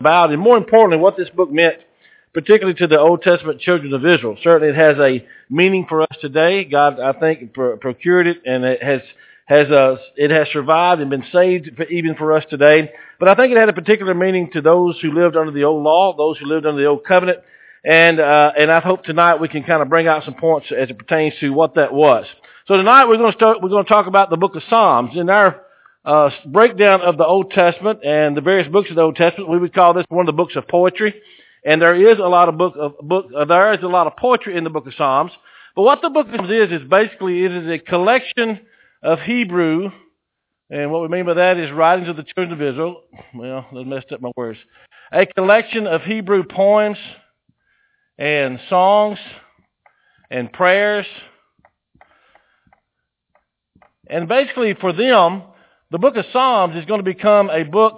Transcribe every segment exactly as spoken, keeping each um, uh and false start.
about, and more importantly, what this book meant, particularly to the Old Testament children of Israel. Certainly it has a meaning for us today. God, I think, pro- procured it, and it has has uh, it has survived and been saved for, even for us today. But I think it had a particular meaning to those who lived under the old law, those who lived under the old covenant, and uh, and I hope tonight we can kind of bring out some points as it pertains to what that was. So tonight we're going to start. We're going to talk about the book of Psalms. In our uh, breakdown of the Old Testament and the various books of the Old Testament, we would call this one of the books of poetry. And there is a lot of book of book. Uh, there is a lot of poetry in the book of Psalms. But what the book of Psalms is is basically it is a collection of Hebrew, and what we mean by that is writings of the children of Israel. Well, I messed up my words. A collection of Hebrew poems and songs and prayers. And basically for them, the book of Psalms is going to become a book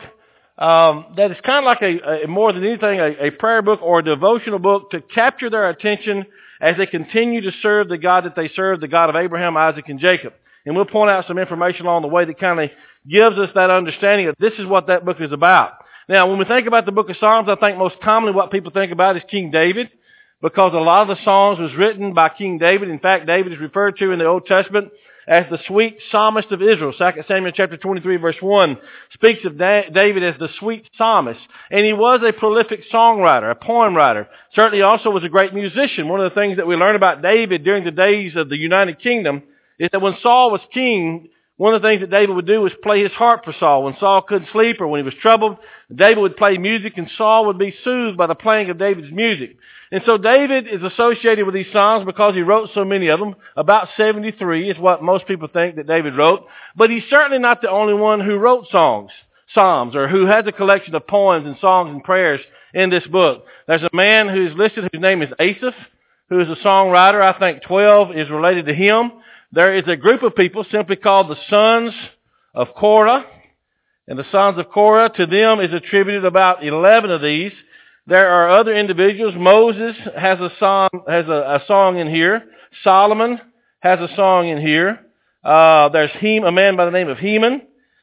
um, that is kind of like a, a more than anything a, a prayer book or a devotional book to capture their attention as they continue to serve the God that they serve, the God of Abraham, Isaac, and Jacob. And we'll point out some information along the way that kind of gives us that understanding of this is what that book is about. Now, when we think about the book of Psalms, I think most commonly what people think about is King David, because a lot of the songs was written by King David. In fact, David is referred to in the Old Testament as the sweet psalmist of Israel. Second Samuel chapter twenty-three verse one speaks of David as the sweet psalmist. And he was a prolific songwriter, a poem writer. Certainly also was a great musician. One of the things that we learn about David during the days of the United Kingdom is that when Saul was king, one of the things that David would do was play his harp for Saul. When Saul couldn't sleep or when he was troubled, David would play music and Saul would be soothed by the playing of David's music. And so David is associated with these psalms because he wrote so many of them. About seventy-three is what most people think that David wrote. But he's certainly not the only one who wrote songs, psalms, or who has a collection of poems and songs and prayers in this book. There's a man who's listed whose name is Asaph, who is a songwriter. I think twelve is related to him. There is a group of people simply called the sons of Korah. And the sons of Korah, to them is attributed about eleven of these. There are other individuals. Moses has a song, has a, a song in here. Solomon has a song in here. Uh, there's Hem, a man by the name of Heman.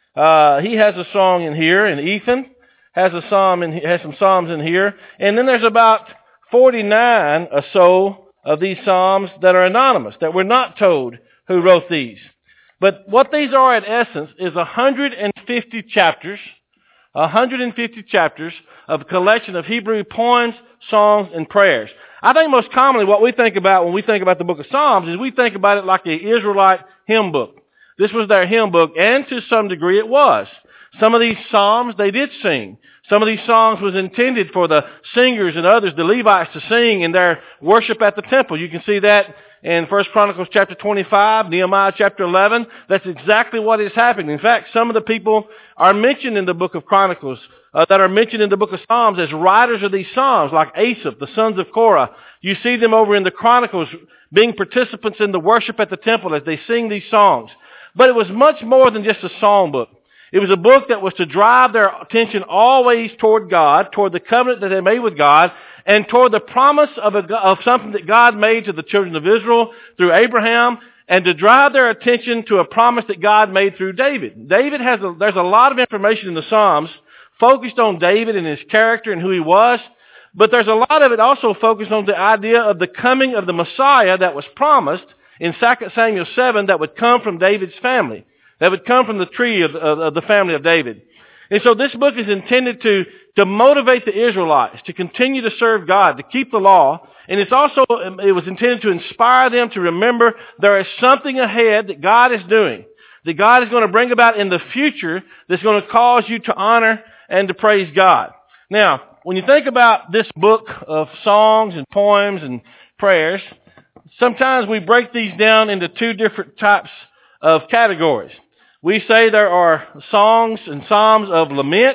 Uh, he has a song in here. And Ethan has a psalm in, has some psalms in here. And then there's about forty-nine or so of these psalms that are anonymous, that we're not told who wrote these. But what these are in essence is one hundred fifty chapters, one hundred fifty chapters of a collection of Hebrew poems, songs, and prayers. I think most commonly what we think about when we think about the book of Psalms is we think about it like the Israelite hymn book. This was their hymn book, and to some degree it was. Some of these psalms they did sing. Some of these songs was intended for the singers and others, the Levites, to sing in their worship at the temple. You can see that in First Chronicles chapter twenty-five, Nehemiah chapter eleven. That's exactly what is happening. In fact, some of the people are mentioned in the book of Chronicles, uh, that are mentioned in the book of Psalms as writers of these psalms, like Asaph, the sons of Korah. You see them over in the Chronicles being participants in the worship at the temple as they sing these songs. But it was much more than just a song book. It was a book that was to drive their attention always toward God, toward the covenant that they made with God, and toward the promise of, a, of something that God made to the children of Israel through Abraham, and to drive their attention to a promise that God made through David. David has a, there's a lot of information in the Psalms focused on David and his character and who he was, but there's a lot of it also focused on the idea of the coming of the Messiah that was promised in Second Samuel seven that would come from David's family, that would come from the tree of, of, of the family of David. And so this book is intended to, to motivate the Israelites to continue to serve God, to keep the law. And it's also, it was intended to inspire them to remember there is something ahead that God is doing, that God is going to bring about in the future that's going to cause you to honor and to praise God. Now, when you think about this book of songs and poems and prayers, sometimes we break these down into two different types of categories. We say there are songs and psalms of lament.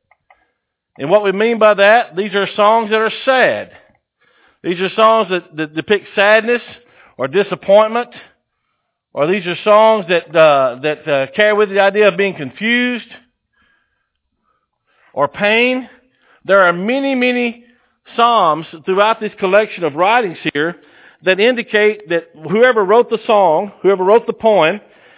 And what we mean by that, these are songs that are sad. These are songs that, that depict sadness or disappointment. Or these are songs that, uh, that uh, carry with the idea of being confused or pain. There are many, many psalms throughout this collection of writings here that indicate that whoever wrote the song, whoever wrote the poem,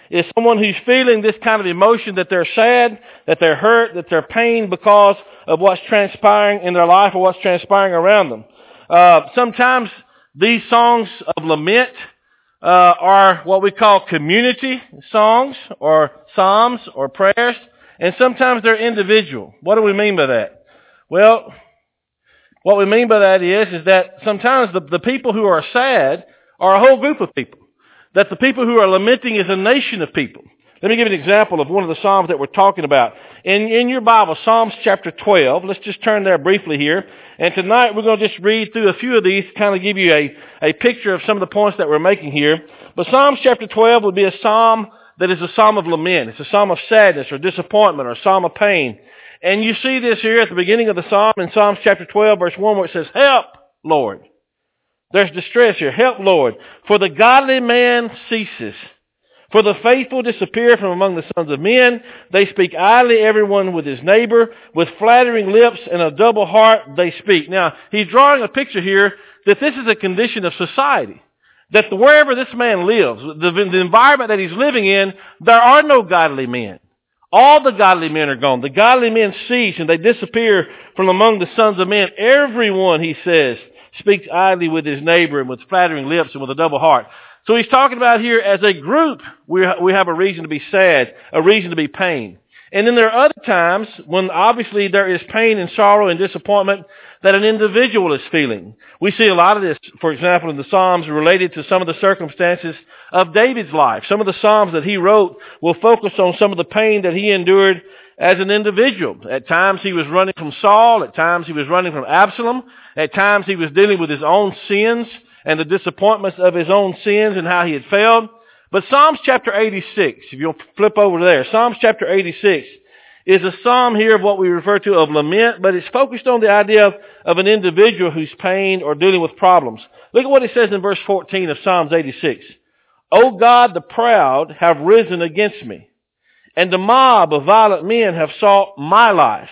is someone who's feeling this kind of emotion that they're sad, that they're hurt, that they're pained because of what's transpiring in their life or what's transpiring around them. Uh, sometimes these songs of lament uh, are what we call community songs or psalms or prayers, and sometimes they're individual. What do we mean by that? Well, what we mean by that is, is that sometimes the, the people who are sad are a whole group of people. That the people who are lamenting is a nation of people. Let me give you an example of one of the Psalms that we're talking about. In, in your Bible, Psalms chapter twelve, let's just turn there briefly here. And tonight we're going to just read through a few of these to kind of give you a, a picture of some of the points that we're making here. But Psalms chapter twelve would be a psalm that is a psalm of lament. It's a psalm of sadness or disappointment or a psalm of pain. And you see this here at the beginning of the psalm in Psalms chapter twelve, verse one, where it says, "Help, Lord." There's distress here. "Help, Lord, for the godly man ceases. For the faithful disappear from among the sons of men. They speak idly, everyone with his neighbor. With flattering lips and a double heart they speak." Now, he's drawing a picture here that this is a condition of society. That wherever this man lives, the, the environment that he's living in, there are no godly men. All the godly men are gone. The godly men cease and they disappear from among the sons of men. Everyone, he says, speaks idly with his neighbor and with flattering lips and with a double heart. So he's talking about here as a group, we we have a reason to be sad, a reason to be pain. And then there are other times when obviously there is pain and sorrow and disappointment that an individual is feeling. We see a lot of this, for example, in the Psalms related to some of the circumstances of David's life. Some of the Psalms that he wrote will focus on some of the pain that he endured as an individual. At times he was running from Saul. At times he was running from Absalom. At times he was dealing with his own sins and the disappointments of his own sins and how he had failed. But Psalms chapter eighty-six, if you'll flip over there, Psalms chapter eighty-six is a psalm here of what we refer to of lament, but it's focused on the idea of, of an individual who's pained or dealing with problems. Look at what it says in verse fourteen of Psalms eighty-six. "O God, the proud have risen against me, and the mob of violent men have sought my life.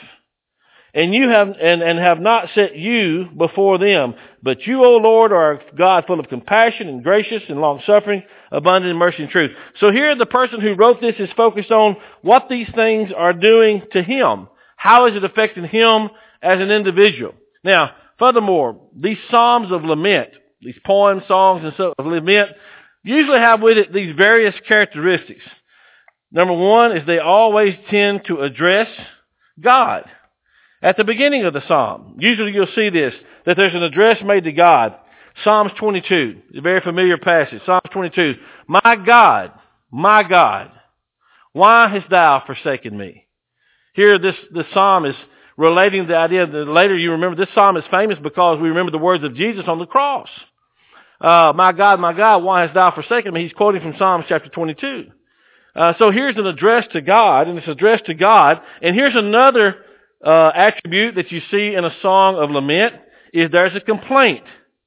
And you have and, and have not set you before them. But you, O Lord, are a God full of compassion and gracious and long-suffering, abundant in mercy and truth." So here the person who wrote this is focused on what these things are doing to him. How is it affecting him as an individual? Now, furthermore, these psalms of lament, these poems, songs, and so of lament, usually have with it these various characteristics. Number one is they always tend to address God. At the beginning of the psalm, usually you'll see this, that there's an address made to God. Psalms twenty-two, a very familiar passage. Psalms twenty-two, "My God, my God, why hast thou forsaken me?" Here this, this psalm is relating the idea that later you remember this psalm is famous because we remember the words of Jesus on the cross. Uh, "My God, my God, why hast thou forsaken me?" He's quoting from Psalms chapter twenty-two. Uh, so here's an address to God, and it's addressed to God. And here's another Uh, attribute that you see in a song of lament is there's a complaint.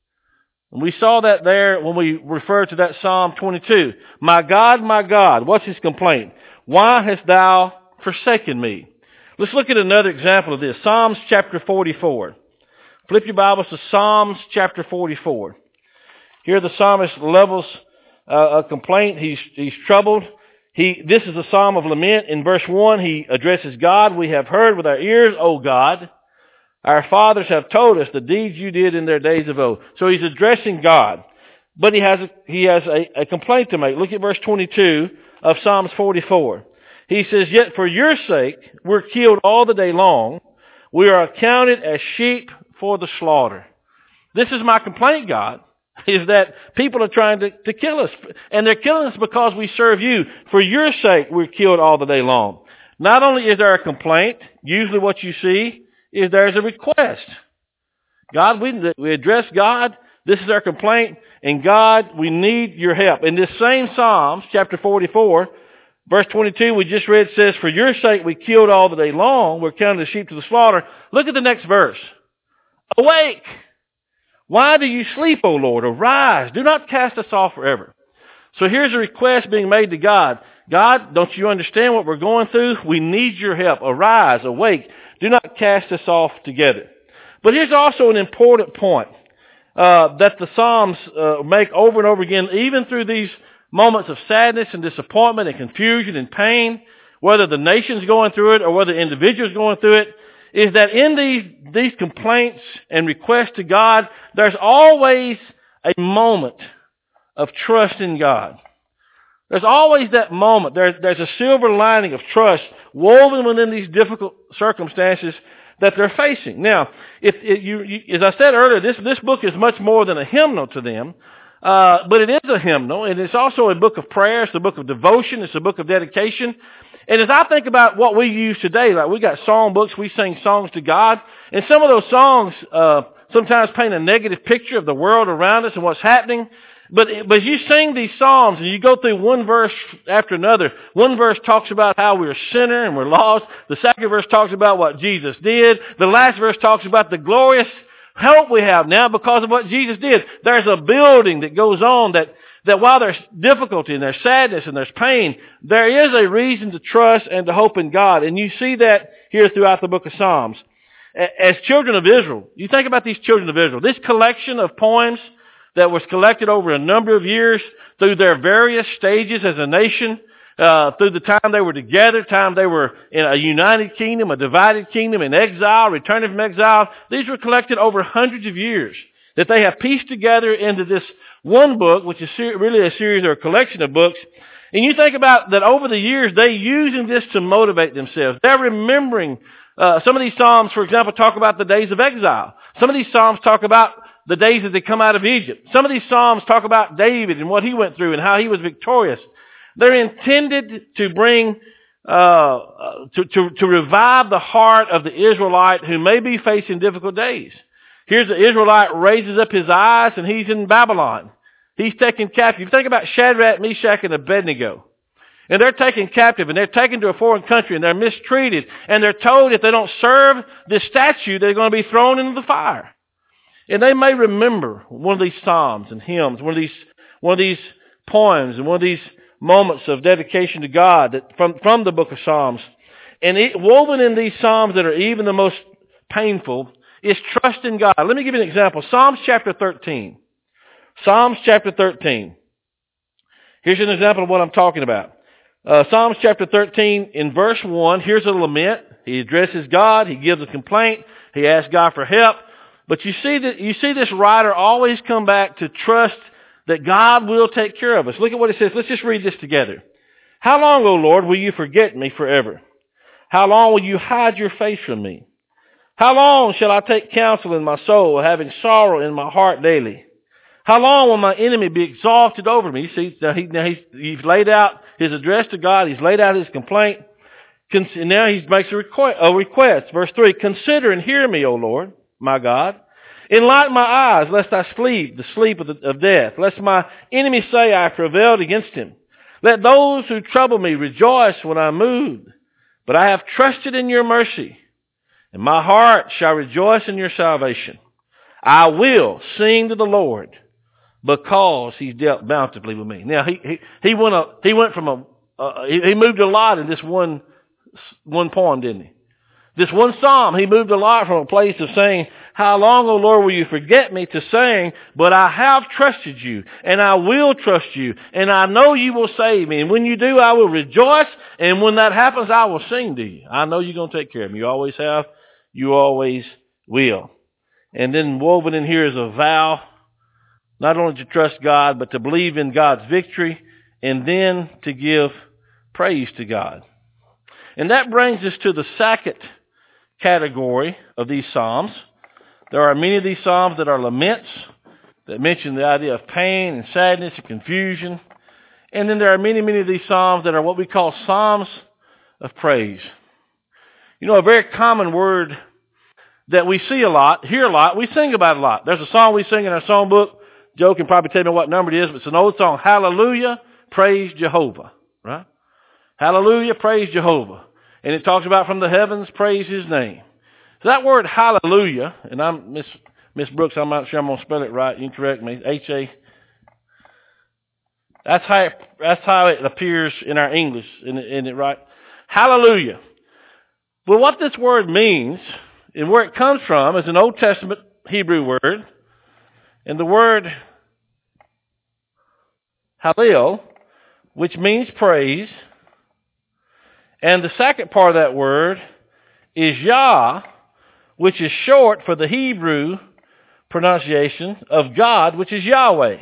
And we saw that there when we referred to that Psalm twenty-two. "My God, my God," what's his complaint? "Why hast thou forsaken me?" Let's look at another example of this. Psalms chapter forty-four. Flip your Bibles to Psalms chapter forty-four. Here the psalmist levels uh, a complaint. He's, he's troubled. He, this is a psalm of lament. In verse one, he addresses God. "We have heard with our ears, O God. Our fathers have told us the deeds you did in their days of old." So he's addressing God. But he has, a, he has a, a complaint to make. Look at verse twenty-two of Psalms forty-four. He says, "Yet for your sake we're killed all the day long. We are accounted as sheep for the slaughter." This is my complaint, God, is that people are trying to, to kill us. And they're killing us because we serve you. For your sake, we're killed all the day long. Not only is there a complaint, usually what you see is there's a request. God, we, we address God. This is our complaint. And God, we need your help. In this same Psalms, chapter forty-four, verse twenty-two, we just read says, "For your sake, we killed all the day long. We're counted as sheep to the slaughter." Look at the next verse. "Awake! Why do you sleep, O Lord? Arise, do not cast us off forever." So here's a request being made to God. God, don't you understand what we're going through? We need your help. Arise, awake. Do not cast us off together. But here's also an important point uh, that the Psalms uh, make over and over again, even through these moments of sadness and disappointment and confusion and pain, whether the nation's going through it or whether the individual's going through it, is that in these, these complaints and requests to God, there's always a moment of trust in God. There's always that moment. There's, there's a silver lining of trust woven within these difficult circumstances that they're facing. Now, if, if you, you, as I said earlier, this, this book is much more than a hymnal to them, uh, but it is a hymnal, and it's also a book of prayer. It's a book of devotion. It's a book of dedication. And as I think about what we use today, like we got song books, we sing songs to God, and some of those songs uh, sometimes paint a negative picture of the world around us and what's happening. But, but you sing these psalms and you go through one verse after another. One verse talks about how we're a sinner and we're lost. The second verse talks about what Jesus did. The last verse talks about the glorious help we have now because of what Jesus did. There's a building that goes on that, that while there's difficulty and there's sadness and there's pain, there is a reason to trust and to hope in God. And you see that here throughout the book of Psalms. As children of Israel, you think about these children of Israel, this collection of poems that was collected over a number of years through their various stages as a nation, uh, through the time they were together, time they were in a united kingdom, a divided kingdom, in exile, returning from exile. These were collected over hundreds of years that they have pieced together into this one book, which is ser- really a series or a collection of books. And you think about that over the years, they're using this to motivate themselves. They're remembering, uh, some of these Psalms, for example, talk about the days of exile. Some of these Psalms talk about the days that they come out of Egypt. Some of these Psalms talk about David and what he went through and how he was victorious. They're intended to bring, uh, to, to, to revive the heart of the Israelite who may be facing difficult days. Here's the Israelite raises up his eyes and he's in Babylon. He's taken captive. Think about Shadrach, Meshach, and Abednego. And they're taken captive and they're taken to a foreign country and they're mistreated. And they're told if they don't serve this statue, they're going to be thrown into the fire. And they may remember one of these psalms and hymns, one of these, one of these poems and one of these moments of dedication to God that from, from the book of Psalms. And it, woven in these psalms that are even the most painful is trust in God. Let me give you an example. Psalms chapter thirteen. Psalms chapter thirteen. Here's an example of what I'm talking about. Uh, Psalms chapter thirteen in verse one, here's a lament. He addresses God. He gives a complaint. He asks God for help. But you see that you see this writer always come back to trust that God will take care of us. Look at what it says. Let's just read this together. How long, O Lord, will you forget me forever? How long will you hide your face from me? How long shall I take counsel in my soul, having sorrow in my heart daily? How long will my enemy be exalted over me? You see, now, he, now he's, he's laid out his address to God. He's laid out his complaint. And now he makes a request, a request. Verse three, consider and hear me, O Lord, my God. Enlighten my eyes, lest I sleep, the sleep of, the, of death. Lest my enemy say I prevailed against him. Let those who trouble me rejoice when I'm moved. But I have trusted in your mercy, and my heart shall rejoice in your salvation. I will sing to the Lord, because he's dealt bountifully with me. Now, he, he, he went a, he went from a, uh, he, he moved a lot in this one, one poem, didn't he? This one psalm, he moved a lot from a place of saying, how long, O Lord, will you forget me, to saying, but I have trusted you, and I will trust you, and I know you will save me. And when you do, I will rejoice, and when that happens, I will sing to you. I know you're going to take care of me. You always have. You always will. And then woven in here is a vow, not only to trust God, but to believe in God's victory, and then to give praise to God. And that brings us to the second category of these psalms. There are many of these psalms that are laments, that mention the idea of pain and sadness and confusion. And then there are many, many of these psalms that are what we call psalms of praise. You know, a very common word that we see a lot, hear a lot, we sing about a lot. There's a song we sing in our songbook. Joe can probably tell me what number it is, but it's an old song. Hallelujah, praise Jehovah. Right? Hallelujah, praise Jehovah. And it talks about from the heavens, praise his name. So that word hallelujah, and I'm Miss Miss Brooks, I'm not sure I'm going to spell it right. You can correct me. H A. That's how it, that's how it appears in our English, isn't it, isn't it right? Hallelujah. Well, what this word means and where it comes from is an Old Testament Hebrew word, and the word Hallel which means praise. And the second part of that word is Yah, which is short for the Hebrew pronunciation of God, which is Yahweh.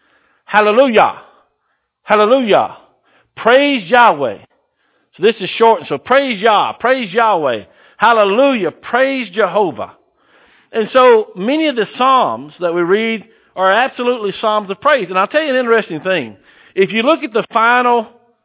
Hallelujah. Hallelujah. Praise Yahweh. So this is short. So praise Yah. Praise Yahweh. Hallelujah. Praise Jehovah. And so many of the Psalms that we read are absolutely Psalms of praise. And I'll tell you an interesting thing. If you look at the final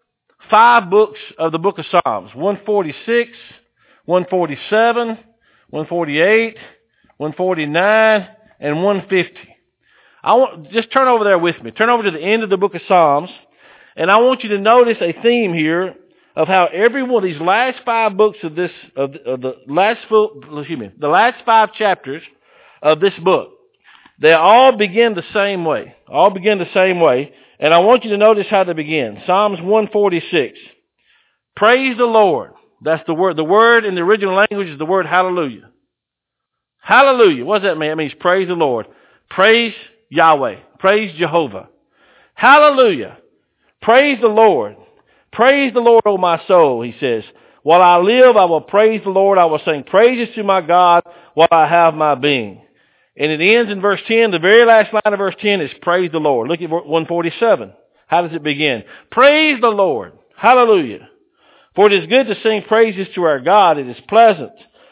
five books of the book of Psalms, one forty-six, one forty-seven, one forty-eight, one forty-nine, and one fifty. I want, just turn over there with me. Turn over to the end of the book of Psalms, and I want you to notice a theme here of how every one of these last five books of this, of the, of the last, full, excuse me, the last five chapters of this book, they all begin the same way. All begin the same way, and I want you to notice how they begin. Psalms one forty-six. Praise the Lord. That's the word. The word in the original language is the word hallelujah. Hallelujah. What does that mean? It means praise the Lord. Praise Yahweh. Praise Jehovah. Hallelujah. Praise the Lord. Praise the Lord, O my soul, he says. While I live, I will praise the Lord. I will sing praises to my God while I have my being. And it ends in verse ten. The very last line of verse ten is praise the Lord. Look at one forty-seven. How does it begin? Praise the Lord. Hallelujah. For it is good to sing praises to our God. It is pleasant.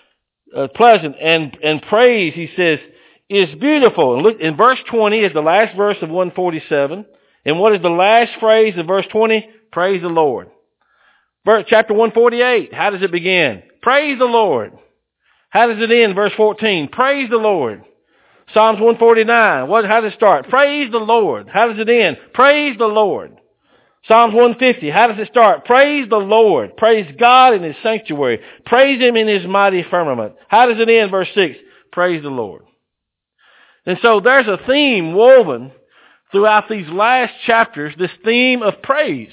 Uh, pleasant. And, and praise, he says, is beautiful. And look, in verse twenty is the last verse of one forty-seven. And what is the last phrase of verse twenty? Praise the Lord. Verse, chapter one forty-eight, how does it begin? Praise the Lord. How does it end? Verse fourteen, praise the Lord. Psalms one forty-nine, what, how does it start? Praise the Lord. How does it end? Praise the Lord. Psalms one fifty, how does it start? Praise the Lord. Praise God in his sanctuary. Praise him in his mighty firmament. How does it end? Verse six, praise the Lord. And so there's a theme woven throughout these last chapters, this theme of praise.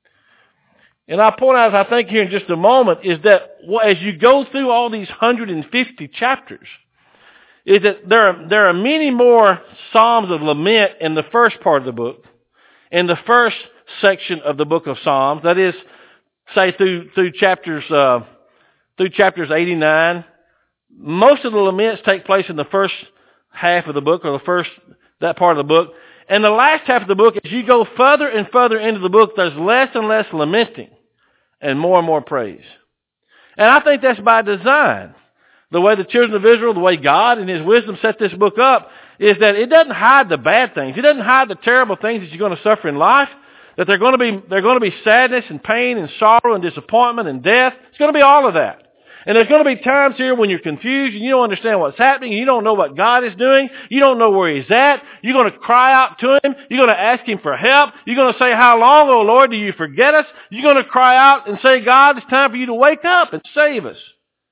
And I'll point out, as I think here in just a moment, is that as you go through all these one hundred fifty chapters, is that there are, there are many more psalms of lament in the first part of the book, in the first section of the book of Psalms. That is, say through through chapters uh, through chapters eighty-nine. Most of the laments take place in the first half of the book, or the first that part of the book. And the last half of the book, as you go further and further into the book, there's less and less lamenting and more and more praise. And I think that's by design. The way the children of Israel, the way God in his wisdom set this book up, is that it doesn't hide the bad things. It doesn't hide the terrible things that you're going to suffer in life. That they're going to be, they're going to be sadness and pain and sorrow and disappointment and death. It's going to be all of that. And there's going to be times here when you're confused and you don't understand what's happening. And you don't know what God is doing. You don't know where he's at. You're going to cry out to him. You're going to ask him for help. You're going to say, how long, O Lord, do you forget us? You're going to cry out and say, God, it's time for you to wake up and save us.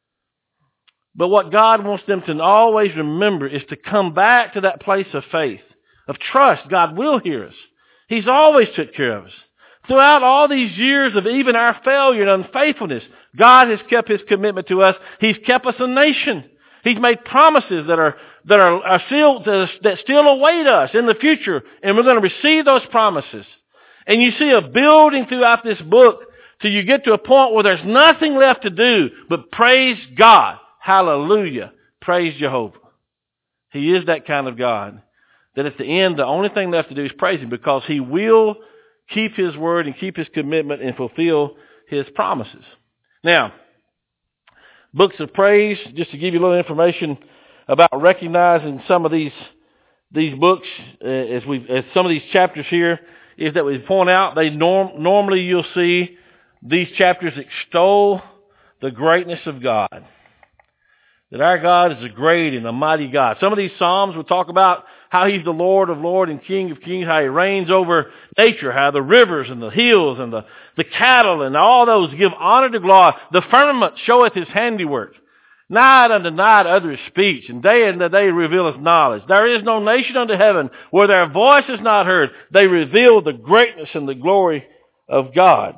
But what God wants them to always remember is to come back to that place of faith, of trust. God will hear us. He's always took care of us. Throughout all these years of even our failure and unfaithfulness, God has kept his commitment to us. He's kept us a nation. He's made promises that are that are, are still that still await us in the future, and we're going to receive those promises. And you see a building throughout this book till you get to a point where there's nothing left to do but praise God. Hallelujah. Praise Jehovah. He is that kind of God that at the end the only thing left to do is praise him, because he will keep his word and keep his commitment and fulfill his promises. Now, books of praise, just to give you a little information about recognizing some of these these books, uh, as we as some of these chapters here, is that we point out they norm, normally you'll see these chapters extol the greatness of God. That our God is a great and a mighty God. Some of these Psalms will talk about how he's the Lord of lords and King of kings, how he reigns over nature, how the rivers and the hills and the, the cattle and all those give honor to God. The firmament showeth his handiwork. Night unto night uttereth speech, and day unto day revealeth knowledge. There is no nation under heaven where their voice is not heard. They reveal the greatness and the glory of God.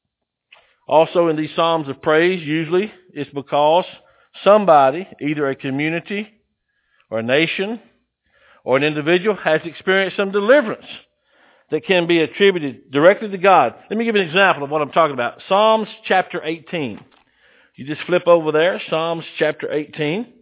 Also in these Psalms of praise, usually it's because somebody, either a community or a nation or an individual, has experienced some deliverance that can be attributed directly to God. Let me give you an example of what I'm talking about. Psalms chapter eighteen. You just flip over there, Psalms chapter eighteen.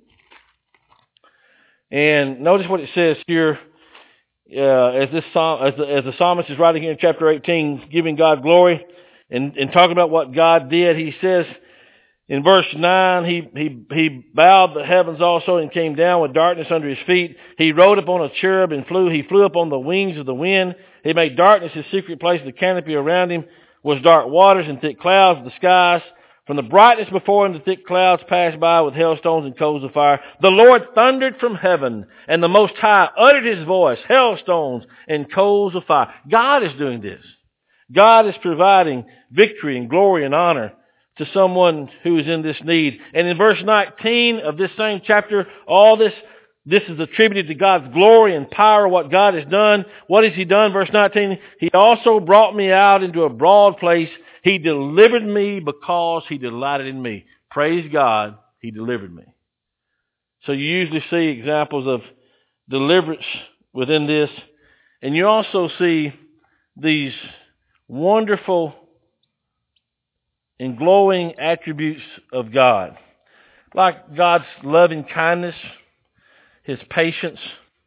And notice what it says here, uh, as this psalm, as the, as the psalmist is writing here in chapter eighteen, giving God glory and, and talking about what God did. He says in verse nine, he, he, he bowed the heavens also and came down with darkness under his feet. He rode upon a cherub and flew. He flew upon the wings of the wind. He made darkness his secret place. The canopy around him was dark waters and thick clouds of the skies. From the brightness before him, the thick clouds passed by with hailstones and coals of fire. The Lord thundered from heaven, and the Most High uttered his voice, hailstones and coals of fire. God is doing this. God is providing victory and glory and honor to someone who is in this need. And in verse nineteen of this same chapter, all this This is attributed to God's glory and power, what God has done. What has he done? Verse nineteen, he also brought me out into a broad place. He delivered me because he delighted in me. Praise God, he delivered me. So you usually see examples of deliverance within this. And you also see these wonderful and glowing attributes of God. Like God's loving kindness, his patience,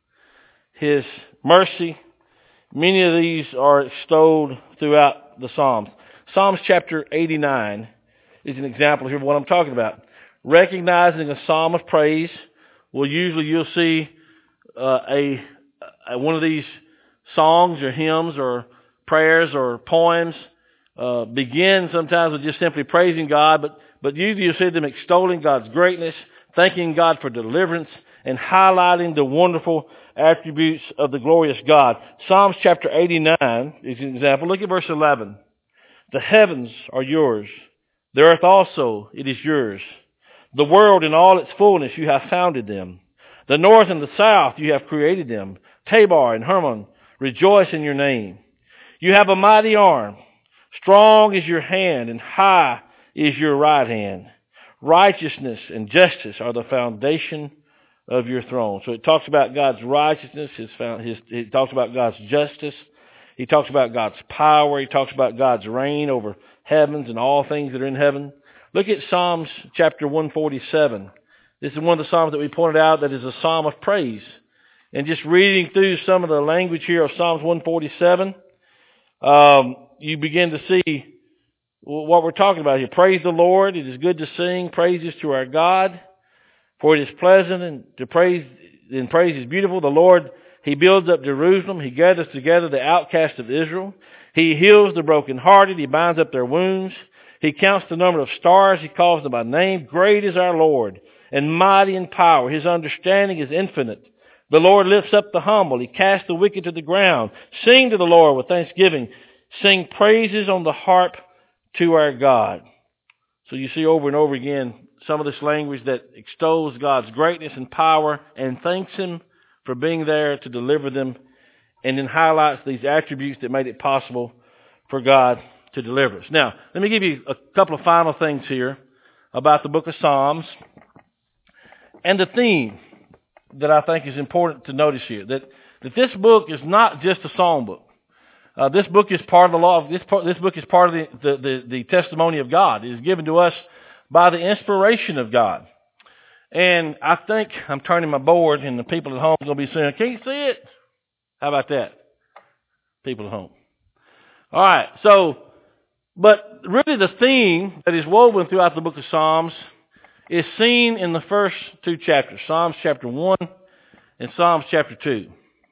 his mercy. Many of these are extolled throughout the Psalms. Psalms chapter eighty-nine is an example here of what I'm talking about. Recognizing a psalm of praise, well, usually you'll see uh, a, a one of these songs or hymns or prayers or poems uh, begin sometimes with just simply praising God, but, but usually you'll see them extolling God's greatness, thanking God for deliverance, and highlighting the wonderful attributes of the glorious God. Psalms chapter eighty-nine is an example. Look at verse eleven. The heavens are yours. The earth also, it is yours. The world and all its fullness, you have founded them. The north and the south, you have created them. Tabor and Hermon, rejoice in your name. You have a mighty arm. Strong is your hand, and high is your right hand. Righteousness and justice are the foundation of your throne. So it talks about God's righteousness. His, his, it talks about God's justice. He talks about God's power. He talks about God's reign over heavens and all things that are in heaven. Look at Psalms chapter one forty-seven. This is one of the Psalms that we pointed out that is a psalm of praise. And just reading through some of the language here of Psalms one forty-seven, um, you begin to see what we're talking about here. Praise the Lord. It is good to sing praises to our God. For it is pleasant and to praise, and praise is beautiful. The Lord, he builds up Jerusalem. He gathers together the outcasts of Israel. He heals the brokenhearted. He binds up their wounds. He counts the number of stars. He calls them by name. Great is our Lord, and mighty in power. His understanding is infinite. The Lord lifts up the humble. He casts the wicked to the ground. Sing to the Lord with thanksgiving. Sing praises on the harp to our God. So you see over and over again some of this language that extols God's greatness and power and thanks him for being there to deliver them, and then highlights these attributes that made it possible for God to deliver us. Now, let me give you a couple of final things here about the book of Psalms and the theme that I think is important to notice here, that, that this book is not just a song book. Uh, this book is part of the law. Of, this, part, this book is part of the, the, the, the testimony of God. It is given to us by the inspiration of God. And I think I'm turning my board, and the people at home are going to be saying, "Can you see it?" How about that? People at home. All right. So, but really the theme that is woven throughout the book of Psalms is seen in the first two chapters, Psalms chapter one and Psalms chapter two.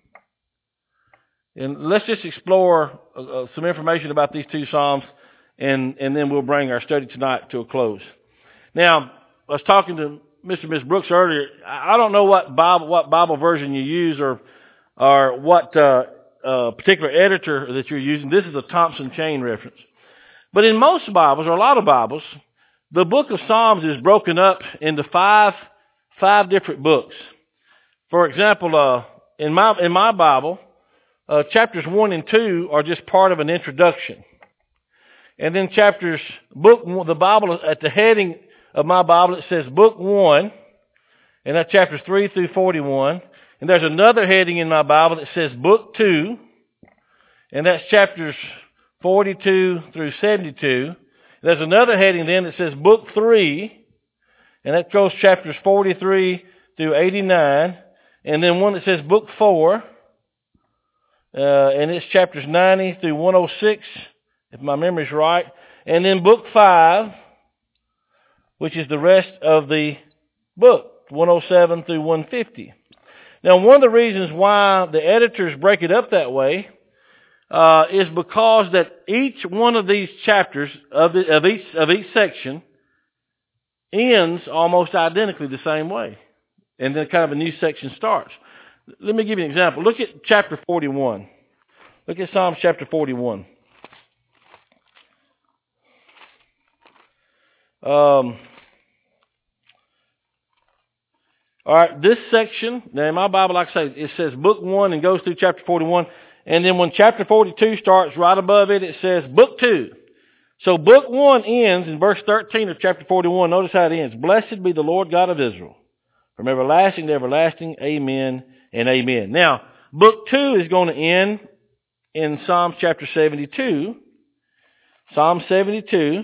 And let's just explore uh, some information about these two Psalms, and, and then we'll bring our study tonight to a close. Now, I was talking to Mister and Miz Brooks earlier. I don't know what Bible, what Bible version you use, or or what uh, uh, particular editor that you're using. This is a Thompson Chain reference. But in most Bibles, or a lot of Bibles, the book of Psalms is broken up into five five different books. For example, uh, in my in my Bible, uh, chapters one and two are just part of an introduction, and then chapters book the Bible at the heading of my Bible, it says book one, and that's chapters three through forty-one. And there's another heading in my Bible that says book two, and that's chapters forty-two through seventy-two. There's another heading then that says Book three, and that goes chapters forty-three through eighty-nine. And then one that says Book four, uh, and it's chapters ninety through one oh six, if my memory's right. And then Book five, which is the rest of the book, one oh seven through one fifty. Now, one of the reasons why the editors break it up that way uh, is because that each one of these chapters of, the, of each of each section ends almost identically the same way. And then kind of a new section starts. Let me give you an example. Look at chapter forty-one. Look at Psalms chapter forty-one. Um, all right, this section, now in my Bible, like I say, it says book one and goes through chapter forty-one. And then when chapter forty-two starts, right above it, it says book two. So book one ends in verse thirteen of chapter forty-one. Notice how it ends. Blessed be the Lord God of Israel, from everlasting to everlasting, amen and amen. Now, book two is going to end in Psalm chapter seventy-two. Psalm seventy-two.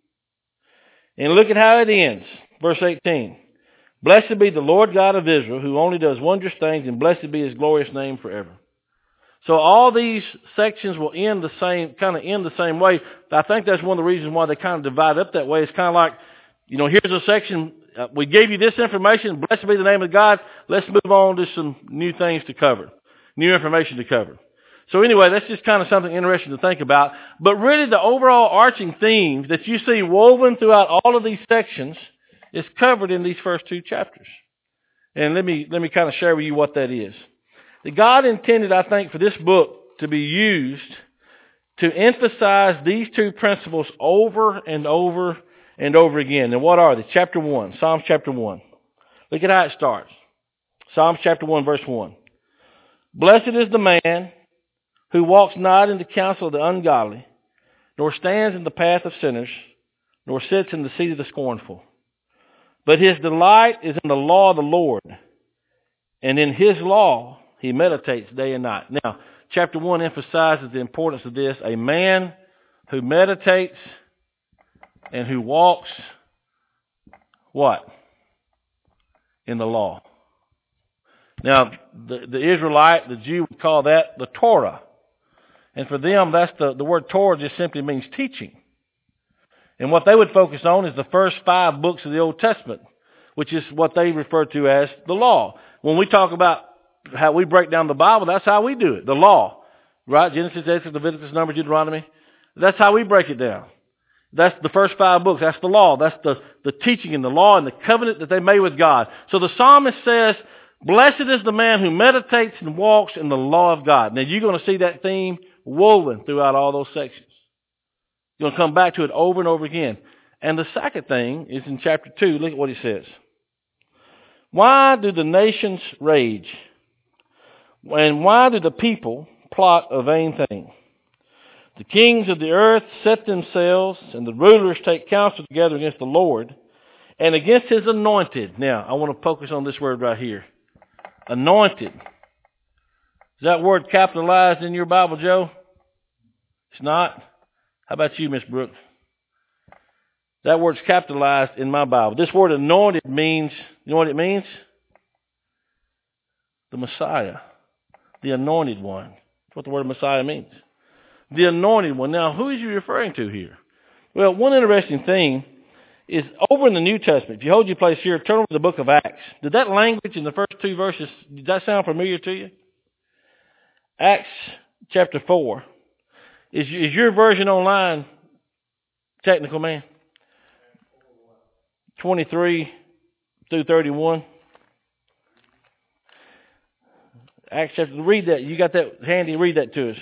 And look at how it ends. Verse eighteen. Blessed be the Lord God of Israel, who only does wondrous things, and blessed be his glorious name forever. So all these sections will end the same, kind of end the same way. I think that's one of the reasons why they kind of divide up that way. It's kind of like, you know, here's a section. Uh, we gave you this information. Blessed be the name of God. Let's move on to some new things to cover, new information to cover. So anyway, that's just kind of something interesting to think about. But really the overall arching theme that you see woven throughout all of these sections is covered in these first two chapters. And let me, let me kind of share with you what that is. That God intended, I think, for this book to be used to emphasize these two principles over and over and over again. And what are they? Chapter one, Psalms chapter one. Look at how it starts. Psalms chapter one, verse one. Blessed is the man who walks not in the counsel of the ungodly, nor stands in the path of sinners, nor sits in the seat of the scornful. But his delight is in the law of the Lord, and in his law he meditates day and night. Now, chapter one emphasizes the importance of this. A man who meditates and who walks, what? In the law. Now, the, the Israelite, the Jew would call that the Torah. And for them, that's the, the word Torah just simply means teaching. And what they would focus on is the first five books of the Old Testament, which is what they refer to as the law. When we talk about how we break down the Bible, that's how we do it, the law. Right? Genesis, Exodus, Leviticus, Numbers, Deuteronomy. That's how we break it down. That's the first five books. That's the law. That's the, the teaching and the law and the covenant that they made with God. So the psalmist says, blessed is the man who meditates and walks in the law of God. Now you're going to see that theme woven throughout all those sections. You're going to come back to it over and over again. And the second thing is in chapter two. Look at what he says. Why do the nations rage? And why do the people plot a vain thing? The kings of the earth set themselves, and the rulers take counsel together against the Lord and against his anointed. Now, I want to focus on this word right here. Anointed. Is that word capitalized in your Bible, Joe? It's not? How about you, Miss Brooks? That word's capitalized in my Bible. This word anointed means, you know what it means? The Messiah. The anointed one. That's what the word Messiah means. The anointed one. Now, who is he referring to here? Well, one interesting thing is over in the New Testament, if you hold your place here, turn over to the book of Acts. Did that language in the first two verses, did that sound familiar to you? Acts chapter four. Is, is your version online, technical man? twenty-three through thirty-one. Acts chapter, read that. You got that handy? Read that to us.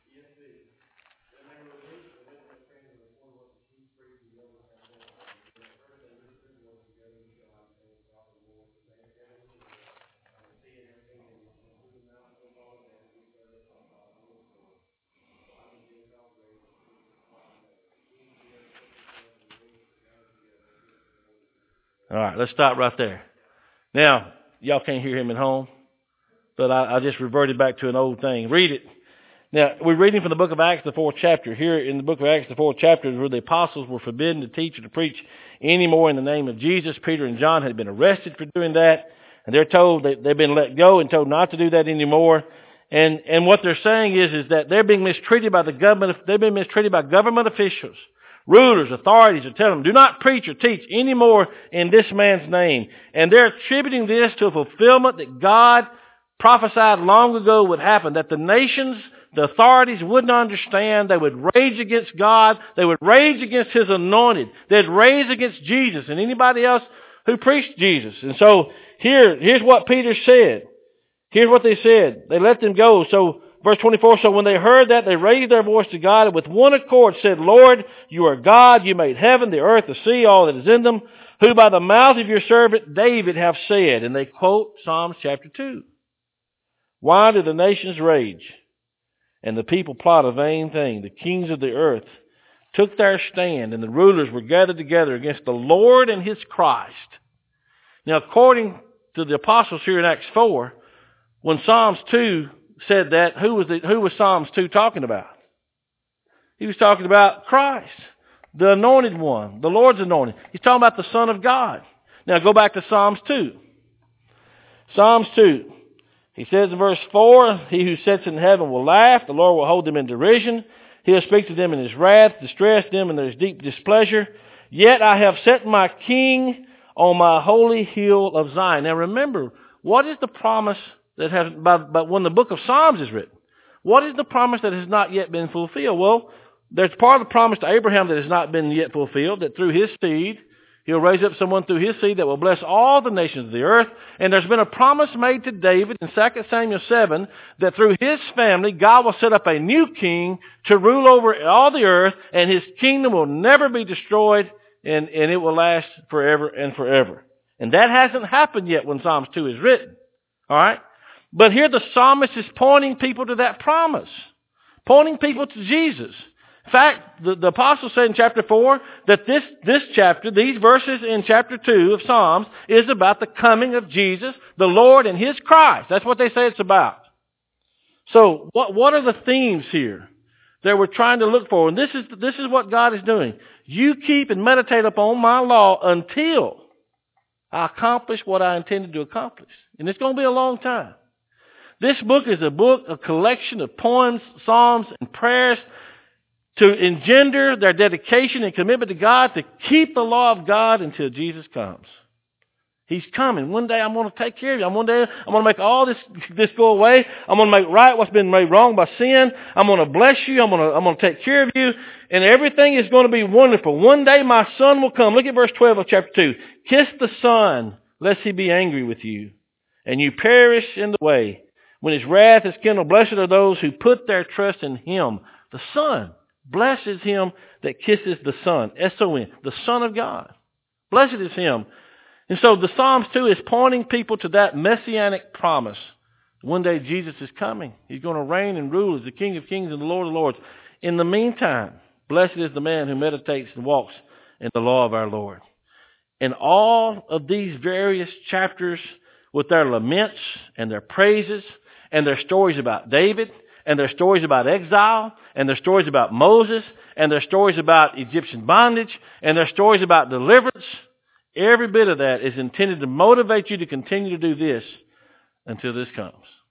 All right, let's stop right there. Now, y'all can't hear him at home, but I, I just reverted back to an old thing. Read it. Now, we're reading from the book of Acts, the fourth chapter. Here in the book of Acts, the fourth chapter, is where the apostles were forbidden to teach or to preach anymore in the name of Jesus. Peter and John had been arrested for doing that, and they're told that they've been let go and told not to do that anymore. And and what they're saying is, is that they're being mistreated by the government. They've been mistreated by government officials. Rulers, authorities are telling them, do not preach or teach anymore in this man's name. And they're attributing this to a fulfillment that God prophesied long ago would happen, that the nations, the authorities wouldn't understand. They would rage against God. They would rage against His anointed. They'd rage against Jesus and anybody else who preached Jesus. And so here, here's what Peter said. Here's what they said. They let them go. So verse twenty-four, so when they heard that, they raised their voice to God and with one accord said, Lord, you are God. You made heaven, the earth, the sea, all that is in them, who by the mouth of your servant David have said. And they quote Psalms chapter two. Why do the nations rage and the people plot a vain thing? The kings of the earth took their stand and the rulers were gathered together against the Lord and His Christ. Now, according to the apostles here in Acts four, when Psalms two said that, who was the, who was Psalms two talking about? He was talking about Christ, the anointed one, the Lord's anointed. He's talking about the Son of God. Now go back to Psalms two. Psalms two. He says in verse four, he who sits in heaven will laugh. The Lord will hold them in derision. He'll speak to them in His wrath, distress them in their deep displeasure. Yet I have set my King on my holy hill of Zion. Now remember, what is the promise that has, but, but when the book of Psalms is written, what is the promise that has not yet been fulfilled? Well, there's part of the promise to Abraham that has not been yet fulfilled, that through his seed, He'll raise up someone through his seed that will bless all the nations of the earth. And there's been a promise made to David in Second Samuel seven that through his family, God will set up a new king to rule over all the earth, and his kingdom will never be destroyed, and, and it will last forever and forever. And that hasn't happened yet when Psalms two is written. All right? But here the psalmist is pointing people to that promise, pointing people to Jesus. In fact, the, the apostle said in chapter four that this, this chapter, these verses in chapter two of Psalms, is about the coming of Jesus, the Lord and His Christ. That's what they say it's about. So what, what are the themes here that we're trying to look for? And this is, this is what God is doing. You keep and meditate upon my law until I accomplish what I intended to accomplish. And it's going to be a long time. This book is a book, a collection of poems, psalms, and prayers to engender their dedication and commitment to God, to keep the law of God until Jesus comes. He's coming. One day I'm going to take care of you. One day I'm going to make all this, this go away. I'm going to make right what's been made wrong by sin. I'm going to bless you. I'm going to, I'm going to take care of you. And everything is going to be wonderful. One day my Son will come. Look at verse twelve of chapter two. Kiss the Son, lest He be angry with you, and you perish in the way. When His wrath is kindled, blessed are those who put their trust in Him. The Son. Blessed is him that kisses the Son. S O N. The Son of God. Blessed is Him. And so the Psalms two is pointing people to that messianic promise. One day Jesus is coming. He's going to reign and rule as the King of Kings and the Lord of Lords. In the meantime, blessed is the man who meditates and walks in the law of our Lord. And all of these various chapters with their laments and their praises and their stories about David and their stories about exile, and their stories about Moses, and their stories about Egyptian bondage, and their stories about deliverance, every bit of that is intended to motivate you to continue to do this until this comes.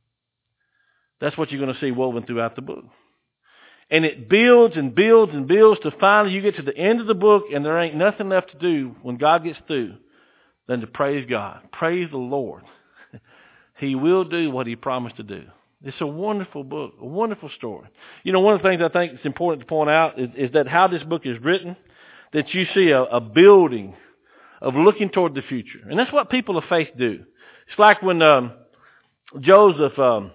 That's what you're going to see woven throughout the book. And it builds and builds and builds to finally you get to the end of the book and there ain't nothing left to do when God gets through than to praise God. Praise the Lord. He will do what He promised to do. It's a wonderful book, a wonderful story. You know, one of the things I think is important to point out is, is that how this book is written, that you see a, a building of looking toward the future. And that's what people of faith do. It's like when um, Joseph um,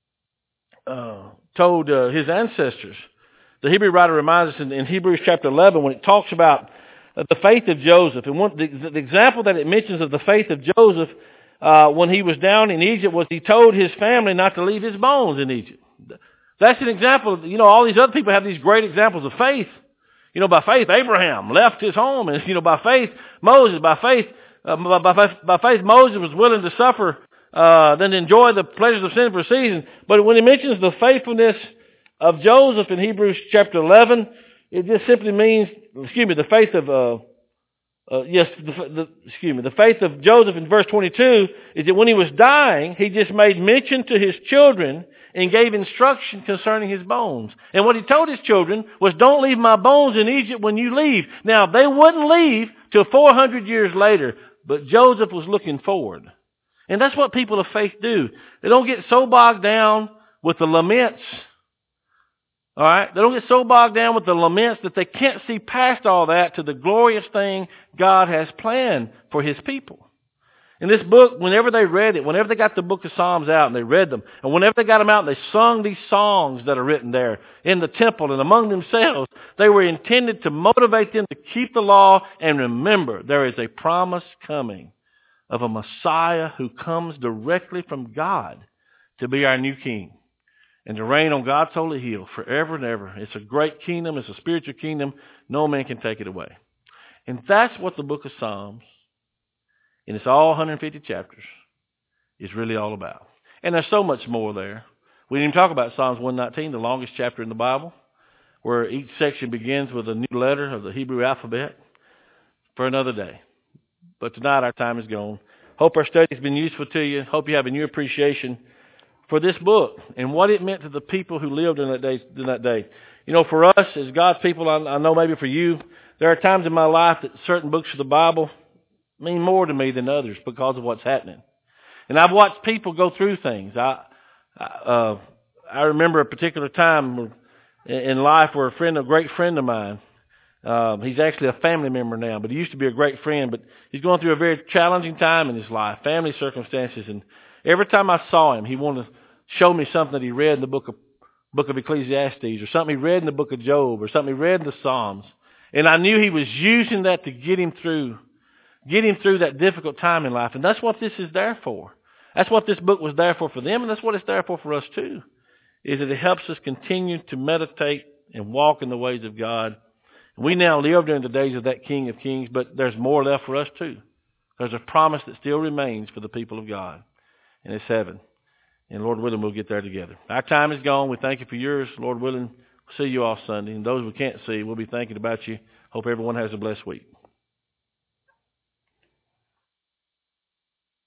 uh, told uh, his ancestors. The Hebrew writer reminds us in, in Hebrews chapter eleven when it talks about uh, the faith of Joseph. And one, the, the example that it mentions of the faith of Joseph Uh, when he was down in Egypt was he told his family not to leave his bones in Egypt. That's an example. Of, you know, all these other people have these great examples of faith. You know, by faith, Abraham left his home. And, you know, by faith, Moses, by faith, uh, by, by, by faith, Moses was willing to suffer, uh, than enjoy the pleasures of sin for a season. But when he mentions the faithfulness of Joseph in Hebrews chapter eleven, it just simply means, excuse me, the faith of, uh, uh, yes, the, the, excuse me, the faith of Joseph in verse twenty-two is that when he was dying, he just made mention to his children and gave instruction concerning his bones. And what he told his children was, don't leave my bones in Egypt when you leave. Now, they wouldn't leave till four hundred years later, but Joseph was looking forward. And that's what people of faith do. They don't get so bogged down with the laments. All right? They don't get so bogged down with the laments that they can't see past all that to the glorious thing God has planned for his people. In this book, whenever they read it, whenever they got the book of Psalms out and they read them, and whenever they got them out and they sung these songs that are written there in the temple and among themselves, they were intended to motivate them to keep the law and remember there is a promise coming of a Messiah who comes directly from God to be our new king and to reign on God's holy hill forever and ever. It's a great kingdom. It's a spiritual kingdom. No man can take it away. And that's what the book of Psalms, and it's all one hundred fifty chapters, is really all about. And there's so much more there. We didn't even talk about Psalms one nineteen, the longest chapter in the Bible, where each section begins with a new letter of the Hebrew alphabet, for another day. But tonight our time is gone. Hope our study has been useful to you. Hope you have a new appreciation for this book and what it meant to the people who lived in that day. In that day. You know, for us as God's people, I, I know maybe for you, there are times in my life that certain books of the Bible mean more to me than others because of what's happening. And I've watched people go through things. I I, uh, I remember a particular time in life where a friend, a great friend of mine, um, he's actually a family member now, but he used to be a great friend, but he's going through a very challenging time in his life, family circumstances, and every time I saw him, he wanted to show me something that he read in the book of book of Ecclesiastes, or something he read in the book of Job, or something he read in the Psalms. And I knew he was using that to get him through Get him through that difficult time in life. And that's what this is there for. That's what this book was there for for them, and that's what it's there for for us too, is that it helps us continue to meditate and walk in the ways of God. We now live during the days of that King of Kings, but there's more left for us too. There's a promise that still remains for the people of God, and it's heaven. And Lord willing, we'll get there together. Our time is gone. We thank you for yours. Lord willing, we'll see you all Sunday. And those we can't see, we'll be thinking about you. Hope everyone has a blessed week.